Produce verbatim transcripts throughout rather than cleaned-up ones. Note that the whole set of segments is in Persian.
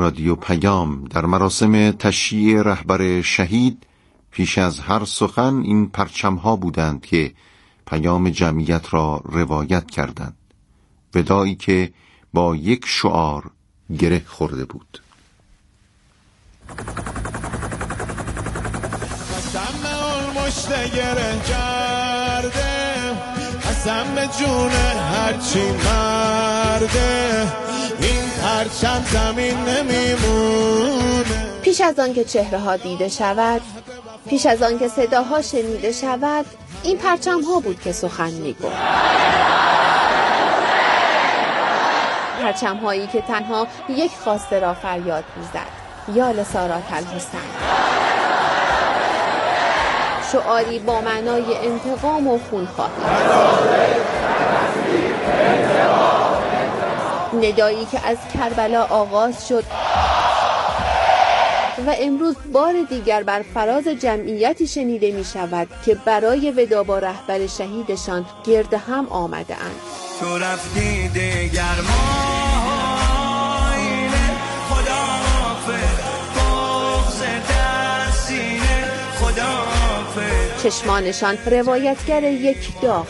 رادیو پیام در مراسم تشییع رهبر شهید پیش از هر سخن این پرچم‌ها بودند که پیام جمعیت را روایت کردند، وداعی که با یک شعار گره خورده بود. قسم اون مشت گره کرده، قسم به جون هرچی مرده، این پرچم زمین نمیمونه. پیش از آن که چهره ها دیده شود، پیش از آن که صداها شنیده شود، این پرچم ها بود که سخن میگفت. پرچم هایی که تنها یک خواسته را فریاد میزد: یا لسارات الحسین. شعاری با معنای انتقام و خونخواهی، ندایی که از کربلا آغاز شد و امروز بار دیگر بر فراز جمعیتی شنیده می شود که برای ودا با رهبر شهیدشان گرد هم آمده اند. تو رفتی دیگر ماینه، خداحافظ بغض دستینه، خداحافظ. چشمانشان روایتگر یک داغ،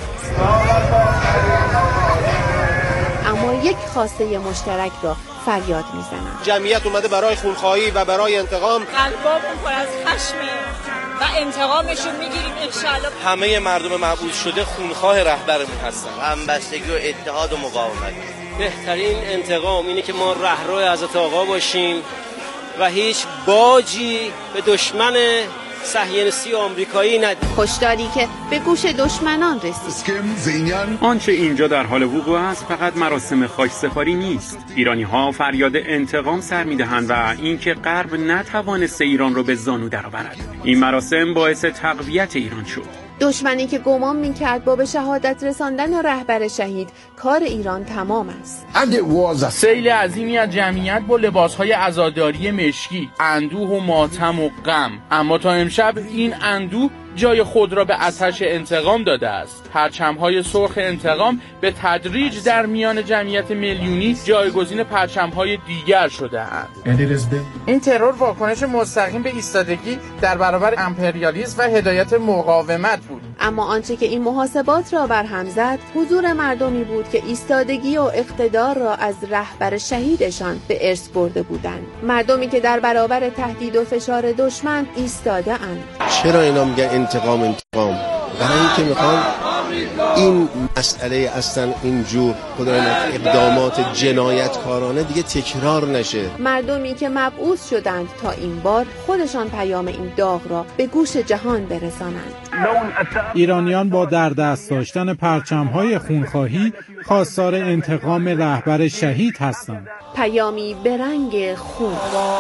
اما یک خواسته مشترک را فریاد میزنند. جمعیت اومده برای خونخواهی و برای انتقام. قلبامون پر از خشمه و انتقامشون میگیریم انشالله. همه مردم مبعوث شده خونخواه رهبرمون هستن. همبستگی و اتحاد و مقاومت. بهترین انتقام اینه که ما رهرو حضرت آقا باشیم و هیچ باجی به دشمن صهیونیستی آمریکایی ندید. هشداری که به گوش دشمنان رسید. آنچه اینجا در حال وقوع است فقط مراسم خاکسپاری نیست. ایرانی ها فریاد انتقام سر میدهند و اینکه غرب نتوانسته ایران را به زانو درآورد. این مراسم باعث تقویت ایران شد. دشمنی که گمان می‌کرد با به شهادت رساندن رهبر شهید کار ایران تمام است. سیل عظیمی از جمعیت با لباس‌های عزاداری مشکی، اندوه و ماتم و غم، اما تا امشب این اندوه جای خود را به آتش انتقام داده است. پرچم‌های سرخ انتقام به تدریج در میان جمعیت میلیونی جایگزین پرچم‌های دیگر شده اند. این ترور واکنش مستقیم به ایستادگی در برابر امپریالیسم و هدایت مقاومت بود. اما آنچه که این محاسبات را برهم زد، حضور مردمی بود که ایستادگی و اقتدار را از رهبر شهیدشان به ارث برده بودند. مردمی که در برابر تهدید و فشار دشمن ایستاده اند. چرا اینا میگن انتقام انتقام؟ برای اینکه میخوان این مسئله اصلا اینجور اقدامات جنایتکارانه دیگه تکرار نشه. مردمی که مبعوث شدند تا این بار خودشان پیام این داغ را به گوش جهان برسانند. ایرانیان با در دست داشتن پرچم‌های خونخواهی خواستار انتقام رهبر شهید هستند. پیامی به رنگ خون.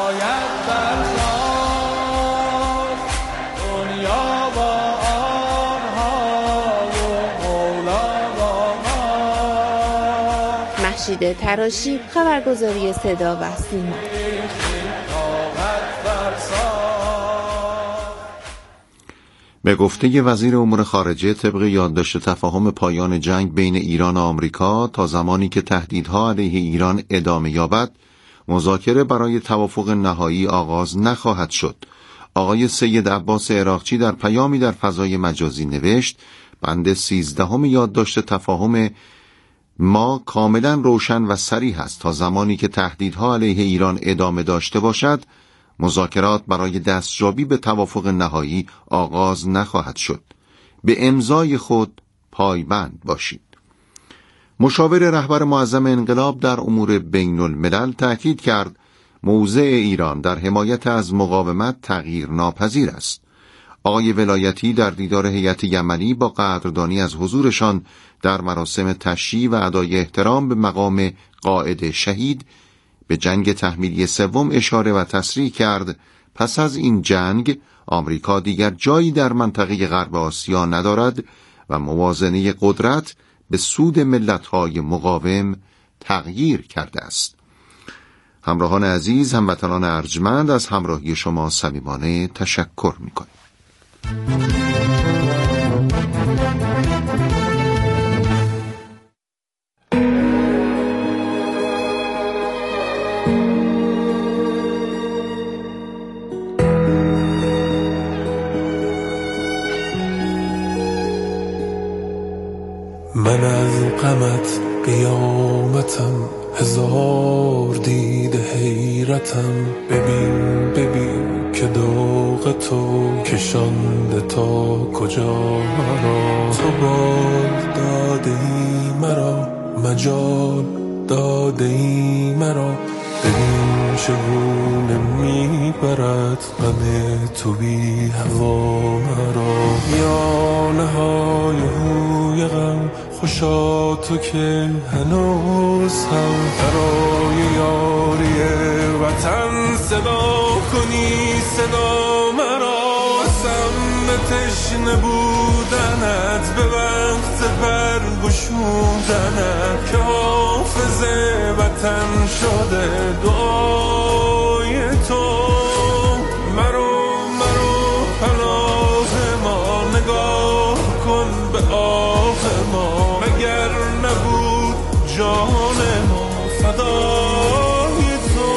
مهشید تراشی، خبرگزاری صدا و سیما. به گفته وزیر امور خارجه، طبق یادداشت تفاهم پایان جنگ بین ایران و آمریکا، تا زمانی که تهدیدها علیه ایران ادامه یابد، مذاکره برای توافق نهایی آغاز نخواهد شد. آقای سید عباس عراقچی در پیامی در فضای مجازی نوشت: بند سیزدهم یادداشت تفاهم ما کاملا روشن و صریح است. تا زمانی که تهدیدها علیه ایران ادامه داشته باشد، مذاکرات برای دستیابی به توافق نهایی آغاز نخواهد شد. به امضای خود پایبند باشید. مشاور رهبر معظم انقلاب در امور بین الملل تأکید کرد موضع ایران در حمایت از مقاومت تغییر ناپذیر است. آقای ولایتی در دیدار هیئت یمنی با قدردانی از حضورشان در مراسم تشییع و ادای احترام به مقام قائد شهید به جنگ تحمیلی سوم اشاره و تصریح کرد پس از این جنگ آمریکا دیگر جایی در منطقه غرب آسیا ندارد و موازنه قدرت به سود ملت‌های مقاوم تغییر کرده است. همراهان عزیز، هموطنان ارجمند، از همراهی شما صمیمانه تشکر می‌کنیم. غمت قیامتم، هزار دید حیرتم. ببین ببین که داغ تو کشانده تا کجا مرا. تو بال داده ای مرا، مجال داده ای مرا. ببین چگونه میبرد غم تو بی هوا مرا. میانه های هوی غم خوشا تو که هنوز هم برای یاری وطن صدا کنی صدا مرا. قسم به تشنه بودنت، به وقت برگشودنت، که حافظ وطن شده دعای تو. مرو مرو پناه ما، نگاه کن به آه ما. مگر نبود جان ما فدای تو.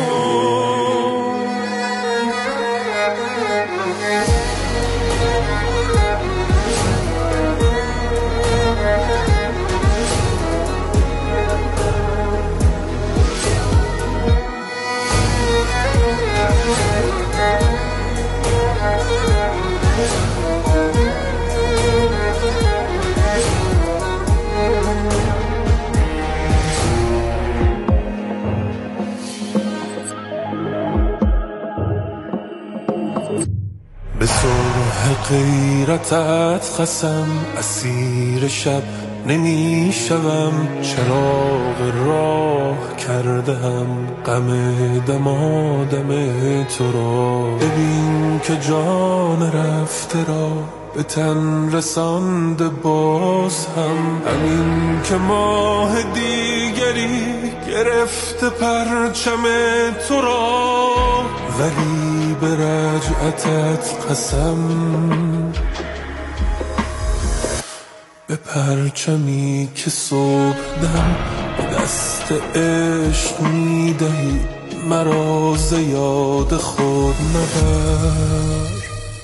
به صلح غیرتت قسم، اسیر شب نمی شوم. چراغ راه کردم غم دمادم تو را. ببین که جان رفته را به تن رسانده باز هم. همین که ماه دیگری گرفته پرچم تو را. ولی به رجعتت قسم، به پرچمی که صبح دم به دست عشق میدهی مرا. ز یاد خود نبر.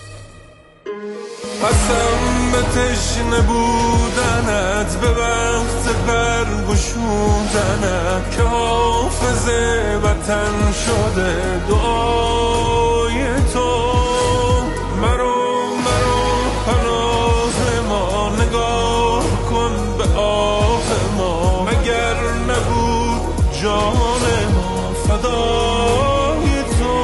قسم به تشنه بودنت، به وقت برگشودنت، که حافظ وطن شده دعای تو. مرو مرو پناه ما، نگاه کن به آه ما. مگر نبود جان ما فدای تو.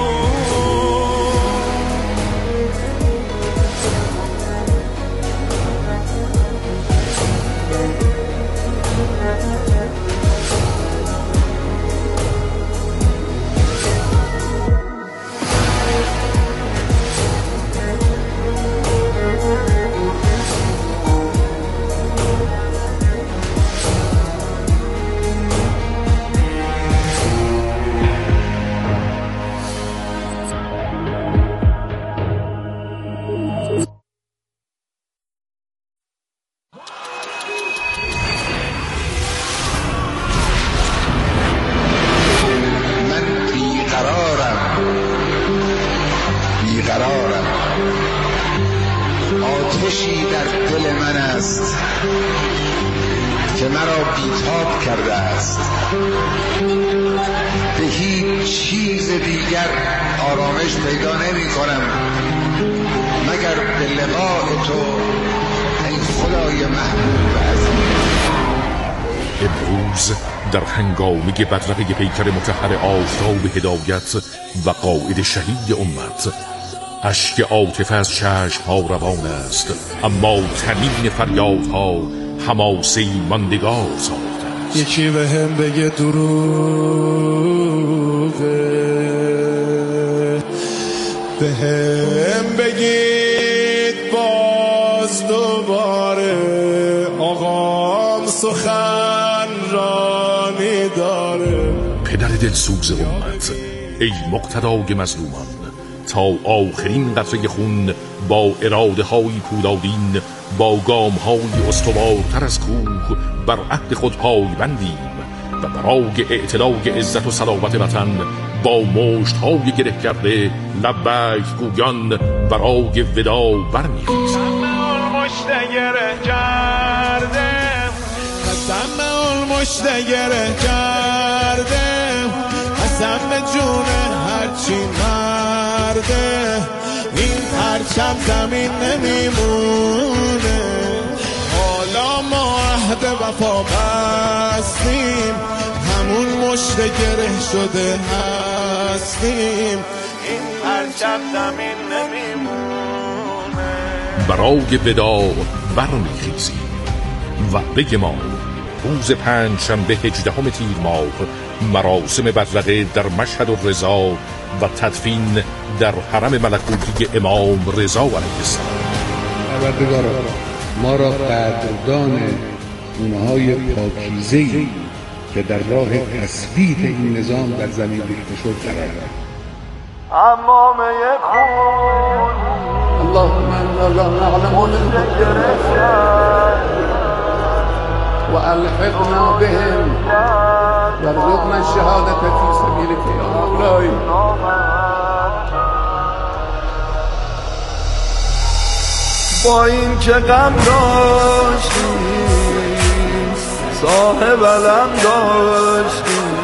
آتشی در دل من است که مرا بیتاب کرده است. به هیچ چیز دیگر آرامش پیدا نمی کنم مگر به لقاء تو ای خدای محبوب عزیز. امروز در هنگامی بدرقه پیکر مطهر آفتاب هدایت و قائد شهید امت، اشک عاطفه از چشم‌ها روان است، اما تنین فریادها حماسه‌ای ماندگار ساخته است. یکی به هم بگه دروغه، به هم بگید باز دوباره آقام سخن رانی داره. پدر دلسوز امت، ای مقتدای مظلومان، تا آخرین قطره خون با اراده های پولادین، با گام های استوارتر از کوه بر عهد خود پای بندیم و برای اعتلاع عزت و صلابت وطن با مشت های گره کرده لبیک گویان برای ودا برمیخیزیم. مشت گره کردم قسم مشت گره کرده، قسم به جون هرچی مرده، این پرچم زمین نمیمونه. حالا ما عهد وفا بستیم، همون مشت گره شده هستیم، این پرچم زمین نمیمونه. برای وداع برمیخیزیم وعده ما روز پنج شنبه هجدهم تیر ماه، مراسم بدرقه در مشهد الرضا و تدفین در حرم ملکوتی امام رضا علیه السلام. پروردگارا ما را قدردان گونه‌های پاکیزه‌ای که در راه تثبیت این نظام در زمین ریخته شد قرار داد. امام خون اللهم انا لا نعلم و الحقنا بهم وارزقنا الشهادة في سبيلك يا مولاي. با این که غم داشتیم صاحب علم داشتیم،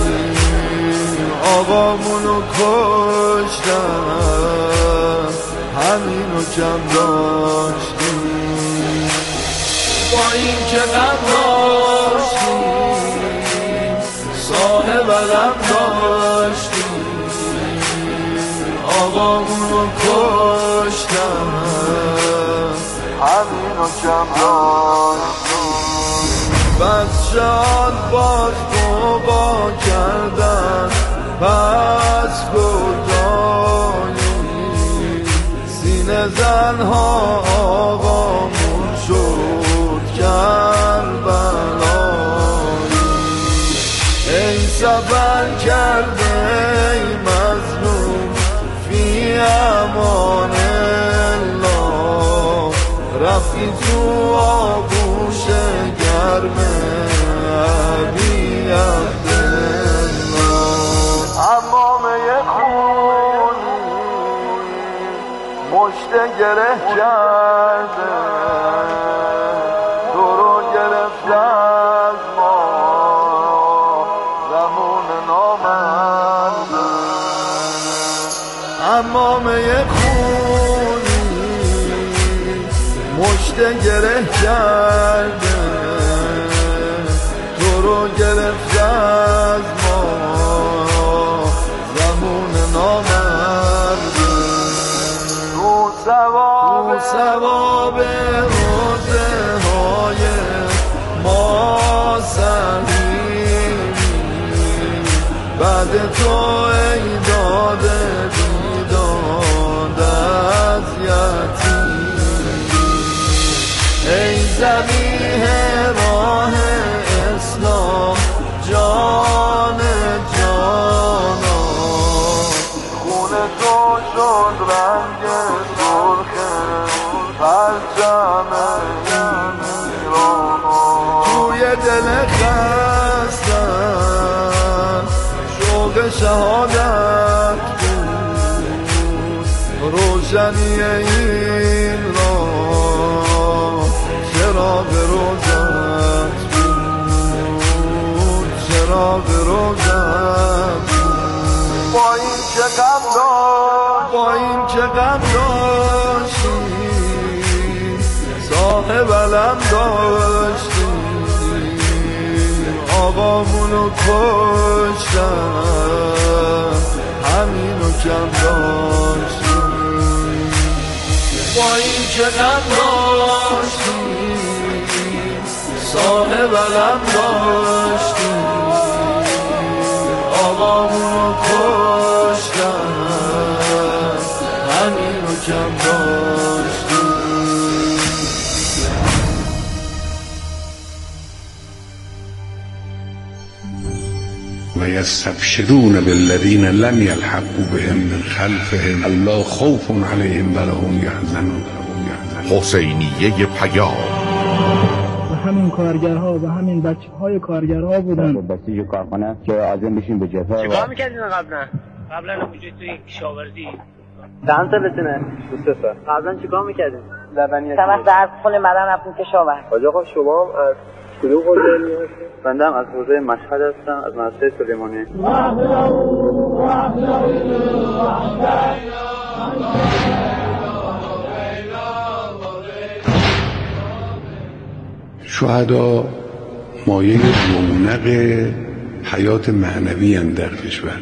آقامونو کشتن همینو کم داشتیم. با این که غم داشتیم صاحب علم داشتیم، آقامونو کشتن همینو کم داشتیم. بچه‌ان باز توبا کردن پس گردانی، سینه زنها آقامون شد کربلایی. ای سفر کرده ای مظلوم فی امان الله، رفتی تو آغوش گرمه عبی عبدالله. امامه خونی مشت گره کرده، تو رو گرفته از ما زمان نامرده. امامه خونی مشت گره کرده، تو رو گرفته از ما زمان نامرده. تو ثواب تو ثواب روزه های ما سهیمی، بعد تو ای داده بیداد از یتیمی. ای زمیه راه اسلام جان جانا، خون تو شد رنگ سرخ پرچم ایرانا. توی دل خستم شوق شهادت بود، روشنی این راه چراغ روزت بود، چراغ روزت بود. با این که غم داشت با این که غم داشتیم صاحب علم داشتیم، آقامونو کشتن همینو کم داشتیم. با این که غم داشتیم صاحب علم داشتیم، آقامونو کشتن همینو کم داشتیم. و یستبشرون بالذین لم یلحقوا بهم من خلفهم الا خوف علیهم ولا هم یحزنون. حسینیه پیام و همین کارگرها و همین بچه‌های کارگرها بودن. بسیج کارخانه که عازم بشیم به جبهه. چیکار می‌کردین قبلا؟ قبلا کجای توی کشاورزی؟ چند سالتونه؟ دو سال. قبلا چیکار می‌کردین؟ لبنیات. چند وقت درس خونه بعدن رفتین کشاورز. حاج آقا شما هم از کدوم قلدری هستی؟ بنده هم از حوزه مشهد هستم، از مدرسه سلیمانی. شهدا مایه رونق حیات معنوی اند در کشور.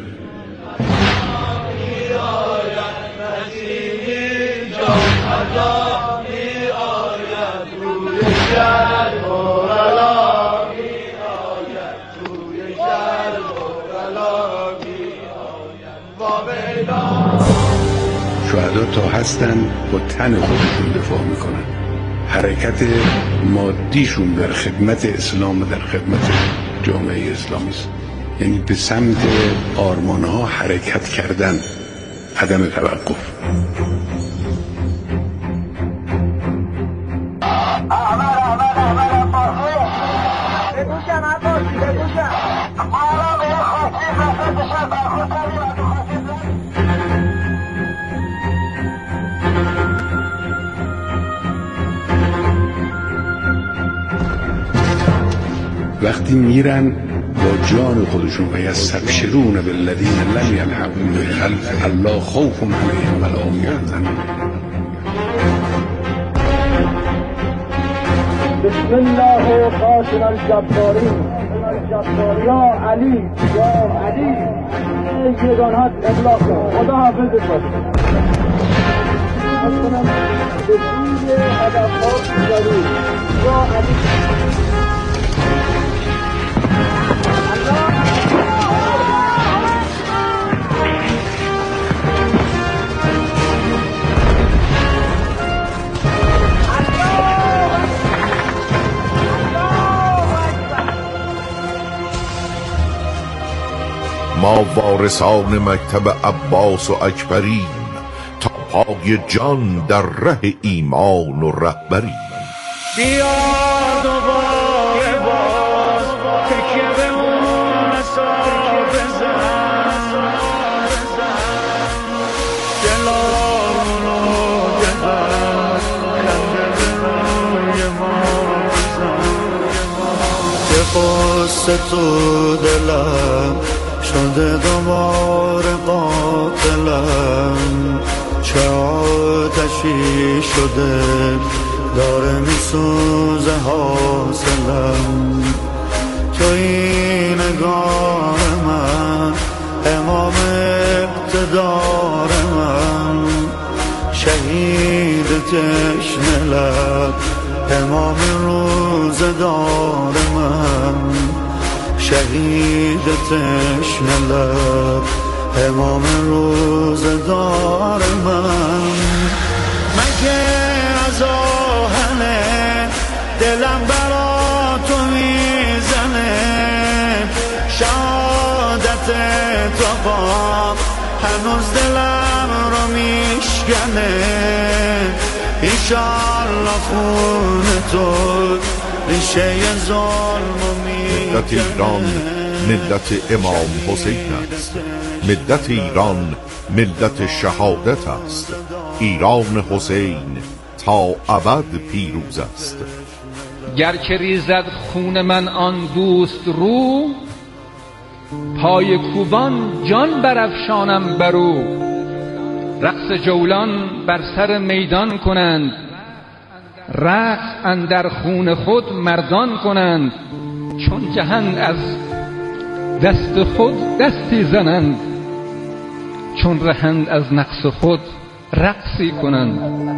شهدا تا هستن با تن خودشون دفاع میکنن. حرکت مادیشون در خدمت اسلام و در خدمت جامعه اسلامی است. یعنی به سمت آرمانها حرکت کردن، عدم توقف. وقتی میرن با جان خودشون و یستبشرون بالذین لم یلحقوا بخلف الله خوف علیهم ولا هم یحزنون. بسم الله قاتل الجبارین یا علی یا علی یگانات اطلاق خدا حافظ باشه. به سوی هدف‌ها ضرور یا علی. ما وارثان مکتب عباس و اکبریم، تا پای جان در ره ایمان و رهبریم. بیا دوباره باز تکیه به اون حساب بزن، دلارونو گذر خنده به روی ما بزن. که قصه تو دلم شده دوباره قاتلم، چه آتشی شده داره میسوزه حاصلم. توی نگاه من امام اقتدار من، شهید تشنه لب امام روزدار من، شهید تشنه لب امام روزدار من. مگه از آهنه دلم برا تو میزنه، شهادت تو با هنوز دلم رو میشکنه. ایشالله خون تو ریشه ظلم و میکنه. ملت ایران ملت امام حسین است. ملت ایران ملت شهادت است. ایران حسین تا ابد پیروز است. گر که ریزد خون من آن دوست رو، پای کوبان جان برافشانم برو. رقص جولان بر سر میدان کنند، رقص اندر خون خود مردان کنند. چون جهند از دست خود دستی زنند، چون رهند از نقص خود رقصی کنند.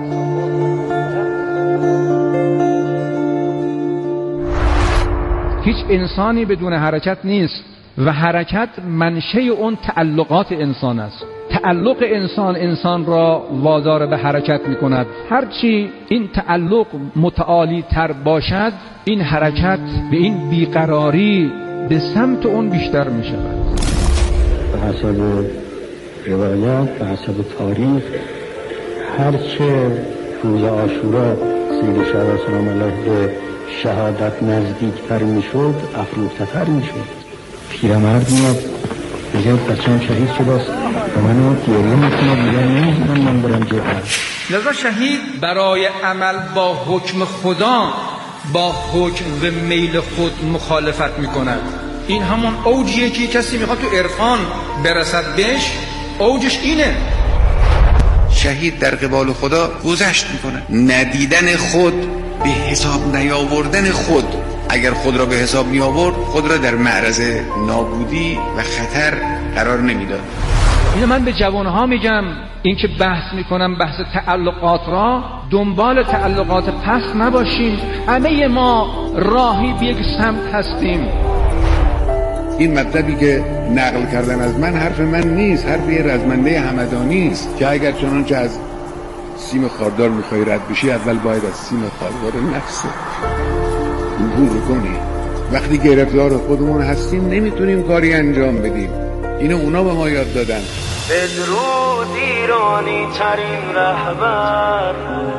هیچ انسانی بدون حرکت نیست و حرکت منشأ اون تعلقات انسان است. تعلق انسان انسان را وادار به حرکت می کند. هرچی این تعلق متعالی تر باشد، این حرکت به این بیقراری به سمت اون بیشتر می شود. به حسب روایات، به حسب تاریخ، هرچه روز عاشورا سید شهدا سلام الله به شهادت نزدیکتر می شد، افروخته‌تر می شد. پیرمرد میاد میگه بچه‌م شهید شده است و من گریه میکنم، میگه نمیدونم من برم جبهه. لذا شهید برای عمل با حکم خدا با حکم و میل خود مخالفت میکند. این همون اوجیه که کسی میخواد تو عرفان برسد بهش، اوجش اینه. شهید در قبال خدا گذشت میکنه. ندیدن خود، به حساب نیاوردن خود، اگر خود را به حساب می آورد خود را در معرض نابودی و خطر قرار نمیداد. اینو من به جوانها میگم، این که بحث میکنم بحث تعلقات را، دنبال تعلقات پست نباشیم. همه ما راهی به یک سمت هستیم. این مطلبی که نقل کردن از من حرف من نیست، حرف یه رزمنده همدانی است که اگر چنانچه از سیم خاردار میخوای رد بشی، اول باید از سیم خاردار نفست عبور کنی. وقتی گرفتار خودمون هستیم نمیتونیم کاری انجام بدیم. اینو اونا به ما یاد دادن. بدرود ایرانی ترین رهبر،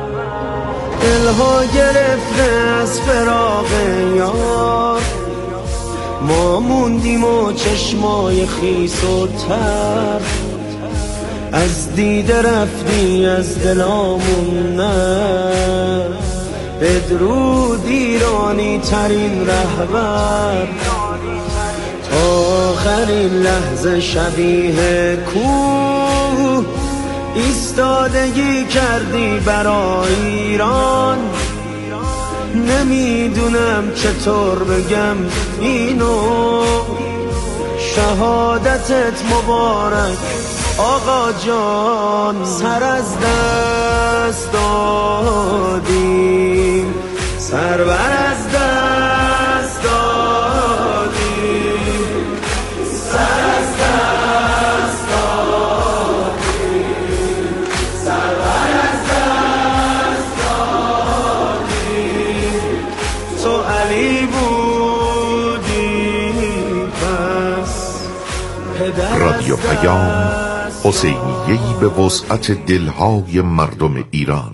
دلها گرفته از فراق یار، ما موندیم و چشمای خیس و تر، از دیده رفتی از دلامون نه. بدرود ایرانی ترین رهبر، آخرین لحظه شبیه کوه ایستادگی کردی برای ایران. نمیدونم چطور بگم اینو، شهادتت مبارک آقا جان. سر از دست دادیم، سرور از دست دادیم، سر از دست دادیم، سرور از دست دادیم. تو علی بودی پس پدر. رادیو پیام، حسینیه‌ای به وسعت دلهای مردم ایران.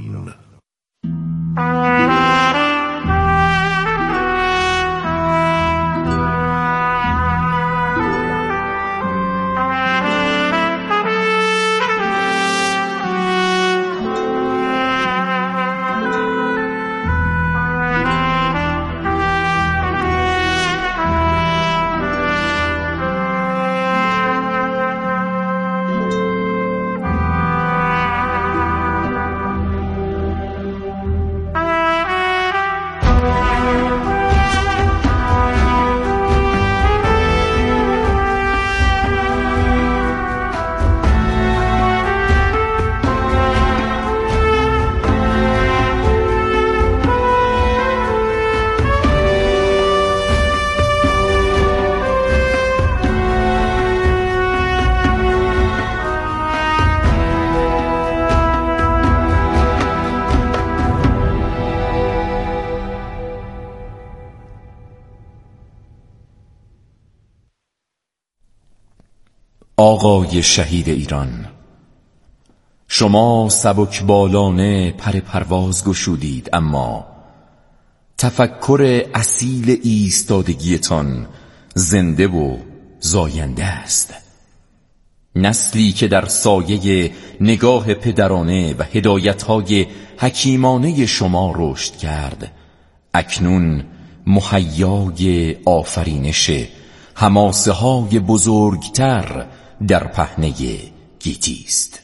آقای شهید ایران، شما سبکبالانه پر پرواز گشودید، اما تفکر اصیل ایستادگیتان زنده و زاینده است. نسلی که در سایه نگاه پدرانه و هدایت‌های حکیمانه شما رشد کرد، اکنون مهیای آفرینش حماسه های بزرگتر در پهنه گیتی است.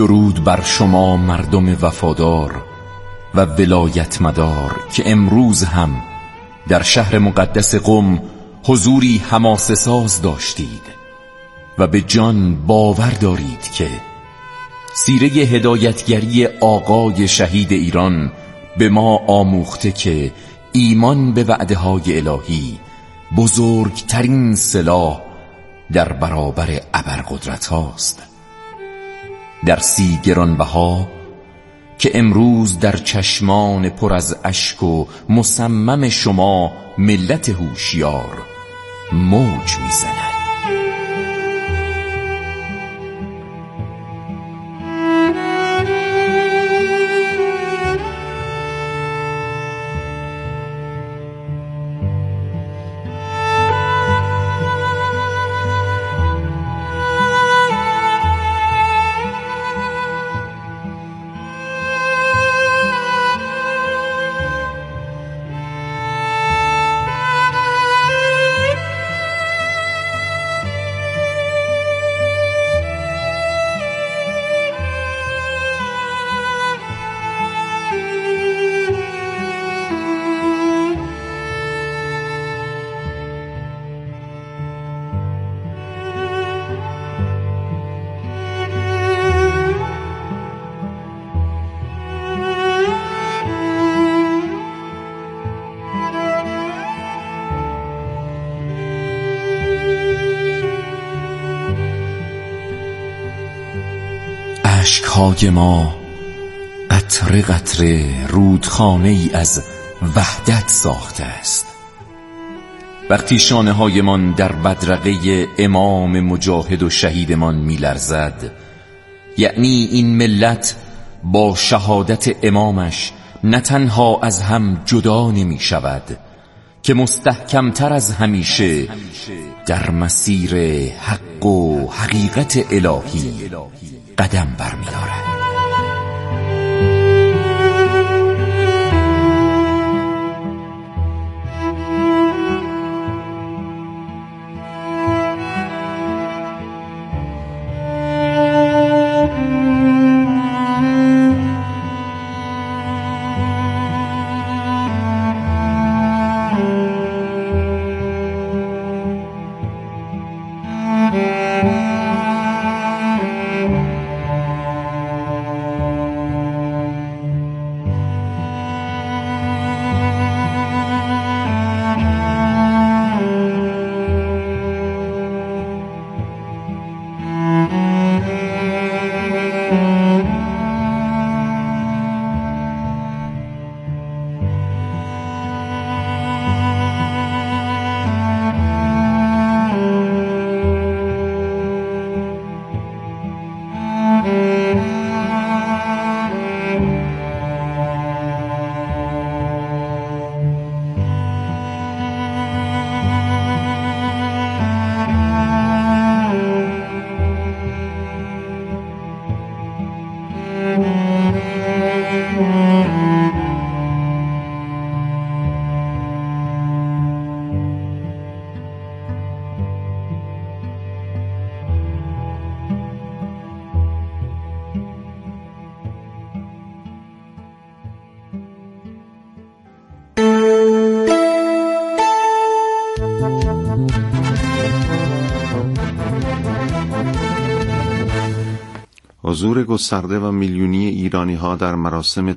درود بر شما مردم وفادار و ولایت مدار که امروز هم در شهر مقدس قم حضوری حماسه ساز داشتید و به جان باور دارید که سیره هدایتگری آقای شهید ایران به ما آموخته که ایمان به وعده های الهی بزرگترین سلاح در برابر ابرقدرت هاست. درسی گرانبها که امروز در چشمان پر از اشک و مصمم شما ملت هوشیار موج میزند. اشک‌های ما قطره قطره رودخانه ای از وحدت ساخته است. وقتی شانه هایمان در بدرقه امام مجاهد و شهیدمان می لرزد، یعنی این ملت با شهادت امامش نه تنها از هم جدا نمی شود که مستحکمتر از همیشه در مسیر حق و حقیقت الهی قدم برمی‌دارد. حضور گسترده و میلیونی ایرانی ها در مراسم